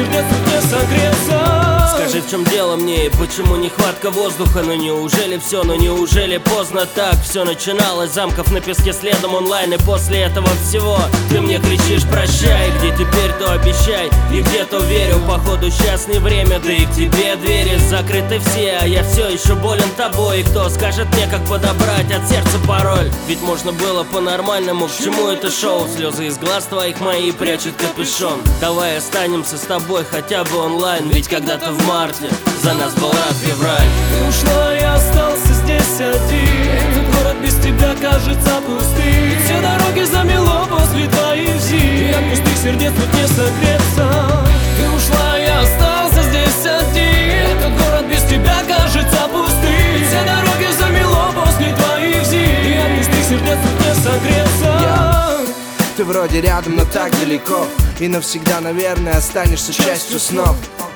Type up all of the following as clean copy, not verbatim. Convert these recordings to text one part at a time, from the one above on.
сердец тут не согреться. Скажи, в чем дело мне и почему нехватка воздуха? Ну неужели все, ну неужели поздно так? Все начиналось, замков на песке следом онлайн. И после этого всего ты мне кричишь прощай. Где теперь, то обещай, и где-то верю. Походу сейчас не время, да и к тебе двери закрыты все. А я все еще болен тобой. И кто скажет мне, как подобрать от сердца пароль? Ведь можно было по-нормальному, к чему это шоу? Слезы из глаз твоих мои прячут капюшон. Давай останемся с тобой хотя бы онлайн. Ведь когда-то в марте за нас был рад февраль. Ты ушла, я остался здесь один. Этот город без тебя кажется пустым. Ведь все дороги замело после твоих зим. И от пустых сердец тут не согреться. Ты ушла, я остался здесь один. Этот город без тебя кажется пустым. Ведь все дороги замело после твоих зим. И от пустых сердец тут не согреться. Ты вроде рядом, но так далеко. И навсегда, наверное, останешься частью снов.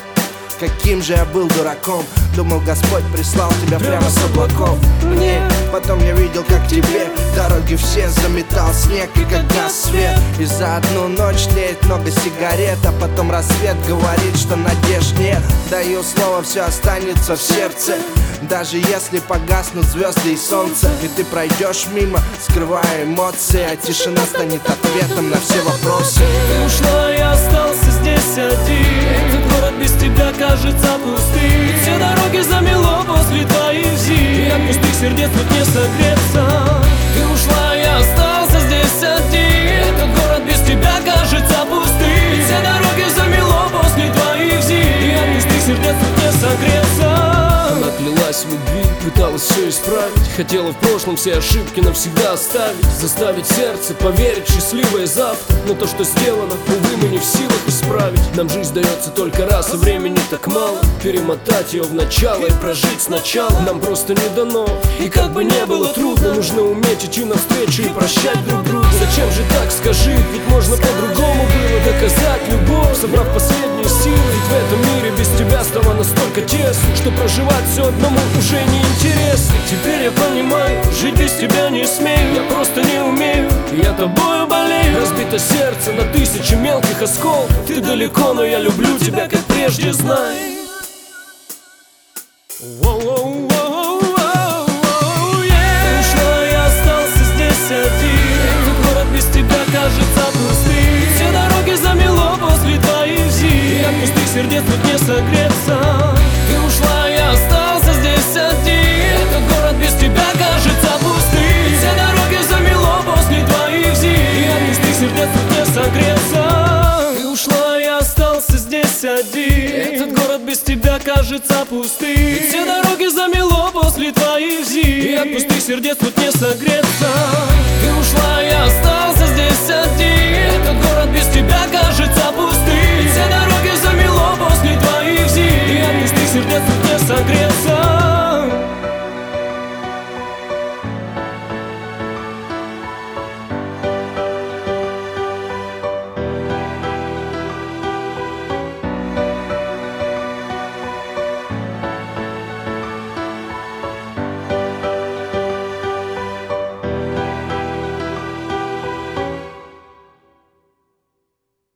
Каким же я был дураком. Думал, Господь прислал тебя прямо с облаков мне. Потом я видел, как тебе дороги все заметал снег. И как газ свет. И за одну ночь тлеет много сигарет. А потом рассвет говорит, что надежд нет. Даю слово, все останется в сердце. Даже если погаснут звезды и солнце. И ты пройдешь мимо, скрывая эмоции. А тишина станет ответом на все вопросы. Ты ушла, я остался здесь один. Этот город без тебя кажется пустым. Ведь все дороги замело после твоих зим. И от пустых сердец тут не согреться. Ты ушла, я остался здесь один. Этот город без тебя кажется пустым. Ведь все дороги замело после твоих зим. И от пустых сердец тут не согреться. Она клялась в любви, пыталась все исправить. Хотела в прошлом все ошибки навсегда оставить. Заставить сердце поверить в счастливое завтра. Но то, что сделано, увы, мы не в силах исправить. Нам жизнь дается только раз, а времени так мало. Перемотать ее в начало и прожить сначала нам просто не дано. И как бы не было трудно, нужно уметь идти навстречу и прощать друг друга. Зачем же так, скажи, ведь можно по-другому было доказать любовь, собрав последние силы. Ведь в этом мире без тебя стало настолько тесно, что проживать все одному уже не интересно. Теперь я понимаю, жить без тебя не смею. Я просто не умею, я тобою болею. Разбито сердце на тысячи мелких осколков. Ты далеко, но я люблю тебя, как прежде, знай. Ты ушла, я остался здесь один. Этот город без тебя кажется пустым. Все дороги замело после твоих зим. И от пустых сердец тут не согреться. Ты ушла, я остался здесь один. Этот город без тебя кажется пустым. Все дороги замело после твоих зим. И от пустых сердец тут не согреться. Ты ушла, я остался здесь один. Этот город без тебя кажется пустым. Все дороги замело после твоих зим. И от пустых сердец тут не согреться.